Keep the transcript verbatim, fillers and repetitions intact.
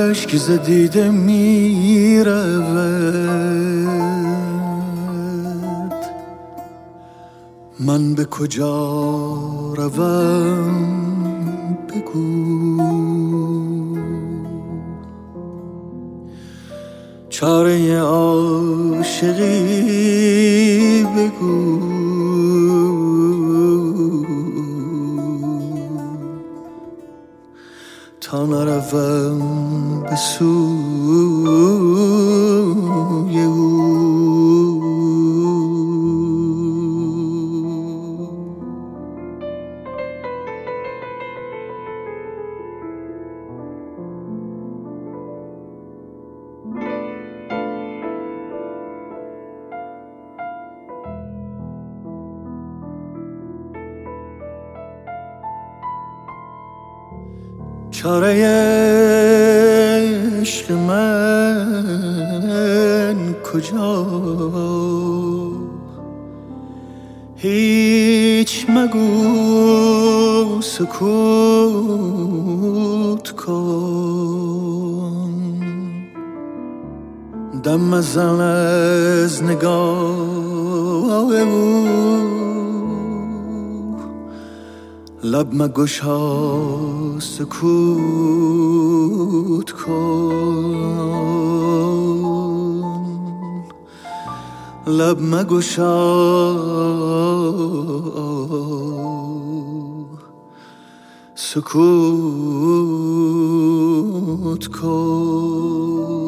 اشک ز دیده می رود، من به کجا روم بگو، چاره عاشقی بگو، تا نروم به سوی او. چاره عشق من کجا، هیچ مگو سکوت کن، دم مزن از نگاه او، لب مگشا سکوت کن، لب مگشا سکوت کن.